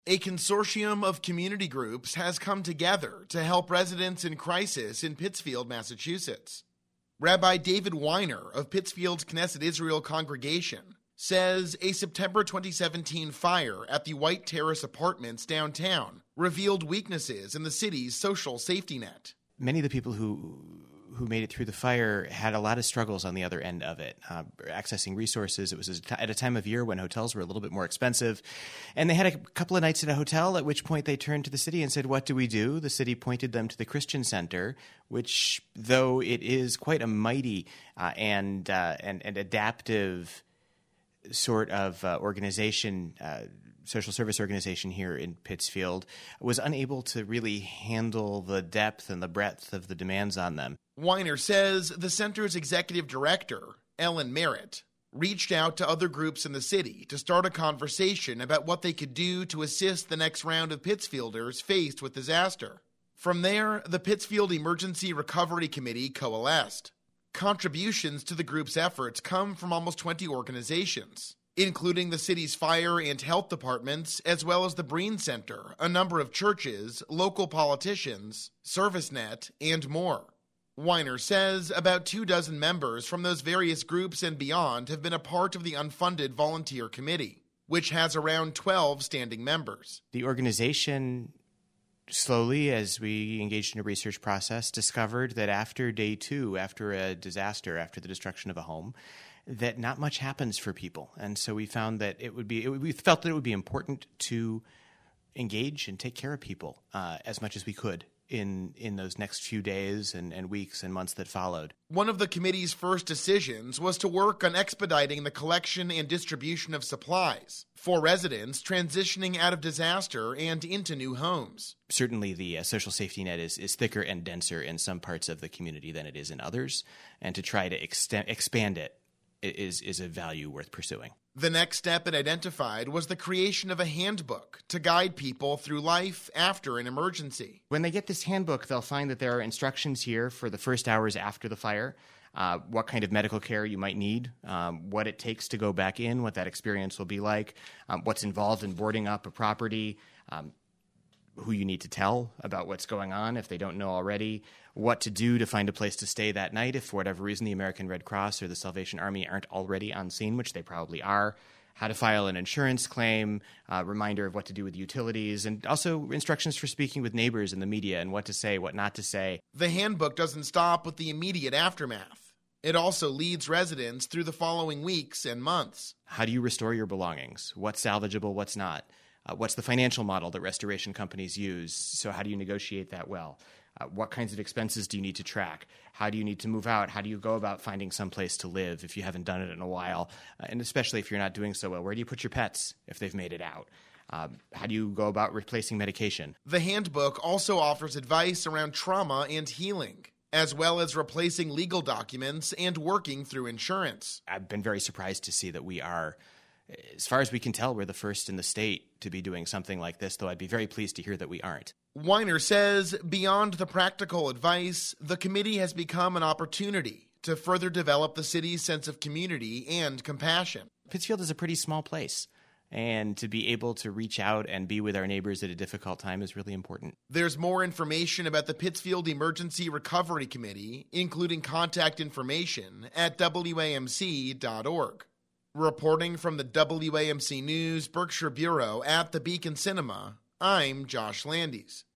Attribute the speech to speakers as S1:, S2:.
S1: A consortium of community groups has come together to help residents in crisis in Pittsfield, Massachusetts. Rabbi David Weiner of Pittsfield's Knesset Israel congregation says a September 2017 fire at the White Terrace Apartments downtown revealed weaknesses in the city's social safety net.
S2: Many of the people who made it through the fire had a lot of struggles on the other end of it, accessing resources. It was at a time of year when hotels were a little bit more expensive. And they had a couple of nights at a hotel, at which point they turned to the city and said, what do we do? The city pointed them to the Christian Center, which, though it is quite a mighty and adaptive sort of organization, social service organization here in Pittsfield, was unable to really handle the depth and the breadth of the demands on them.
S1: Weiner says the center's executive director, Ellen Merritt, reached out to other groups in the city to start a conversation about what they could do to assist the next round of Pittsfielders faced with disaster. From there, the Pittsfield Emergency Recovery Committee coalesced. Contributions to the group's efforts come from almost 20 organizations, including the city's fire and health departments, as well as the Breen Center, a number of churches, local politicians, ServiceNet, and more. Weiner says about 24 members from those various groups and beyond have been a part of the unfunded volunteer committee, which has around 12 standing members.
S2: The organization, slowly, as we engaged in a research process, discovered that after day 2, after a disaster, after the destruction of a home, that not much happens for people. And so we found that we felt that it would be important to engage and take care of people as much as we could in those next few days and weeks and months that followed.
S1: One of the committee's first decisions was to work on expediting the collection and distribution of supplies for residents transitioning out of disaster and into new homes.
S2: Certainly the social safety net is thicker and denser in some parts of the community than it is in others, and to try to expand it is a value worth pursuing.
S1: The next step it identified was the creation of a handbook to guide people through life after an emergency.
S2: When they get this handbook, they'll find that there are instructions here for the first hours after the fire, what kind of medical care you might need, what it takes to go back in, what that experience will be like, what's involved in boarding up a property, who you need to tell about what's going on if they don't know already, what to do to find a place to stay that night if for whatever reason the American Red Cross or the Salvation Army aren't already on scene, which they probably are, how to file an insurance claim, reminder of what to do with utilities, and also instructions for speaking with neighbors and the media and what to say, what not to say.
S1: The handbook doesn't stop with the immediate aftermath. It also leads residents through the following weeks and months.
S2: How do you restore your belongings? What's salvageable, what's not? What's the financial model that restoration companies use? So how do you negotiate that well? What kinds of expenses do you need to track? How do you need to move out? How do you go about finding some place to live if you haven't done it in a while? And especially if you're not doing so well, where do you put your pets if they've made it out? How do you go about replacing medication?
S1: The handbook also offers advice around trauma and healing, as well as replacing legal documents and working through insurance.
S2: I've been very surprised to see that we are, as far as we can tell, we're the first in the state to be doing something like this, though I'd be very pleased to hear that we aren't.
S1: Weiner says beyond the practical advice, the committee has become an opportunity to further develop the city's sense of community and compassion.
S2: Pittsfield is a pretty small place, and to be able to reach out and be with our neighbors at a difficult time is really important.
S1: There's more information about the Pittsfield Emergency Recovery Committee, including contact information, at WAMC.org. Reporting from the WAMC News Berkshire Bureau at the Beacon Cinema, I'm Josh Landis.